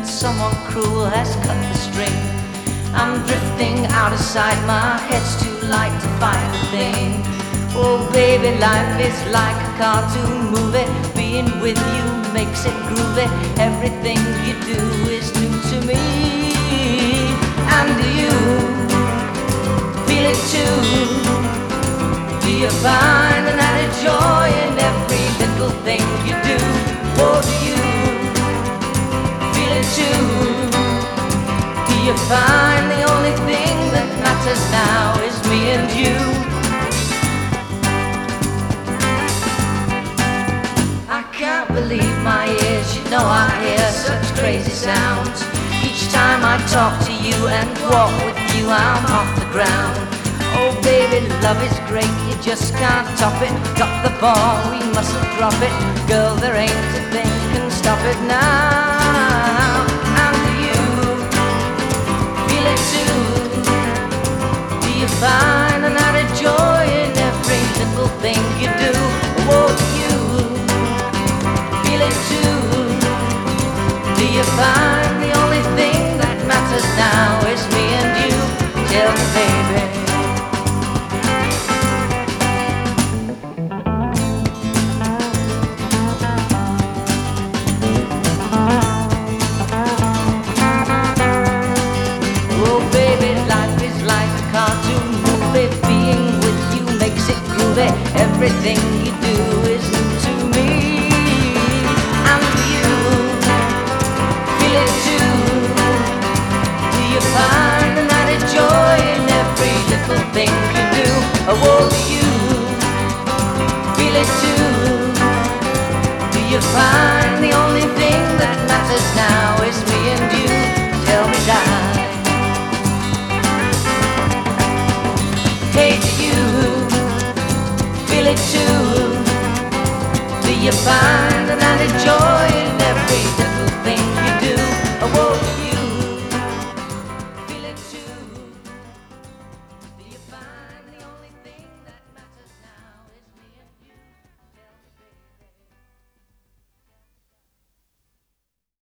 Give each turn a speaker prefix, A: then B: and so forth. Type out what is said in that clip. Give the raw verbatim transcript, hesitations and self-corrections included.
A: and someone cruel has cut the string. I'm drifting out of sight, my head's too light to find a thing. Oh baby, life is like a cartoon movie. Being with you makes it groovy. Everything you do is new to me. And do you feel it too? Do you find an added joy in every little thing you do? Oh, do you feel it too? Do you find the only thing that matters now is me and you? I can't believe my ears, you know I hear such crazy sounds. Each time I talk to you and walk with you, I'm off the ground. Oh baby, love is great, you just can't top it. Got the ball, we mustn't drop it. Girl, there ain't a thing can stop it now. And do you feel it too? Do you find an added joy in every little thing you do? Oh, do you feel it too? Do you find the only thing that matters now is me and you? Tell me, baby. Oh baby, life is like a cartoon movie. Being with you makes it groovy. Everything you do is new to me. And you feel it too? Do you find an added joy in every little thing you do? Oh, do you feel it too? Do you find the only thing that matters now is me and you? Tell me, darling. Hey, do you feel it too? Do you find an added joy in every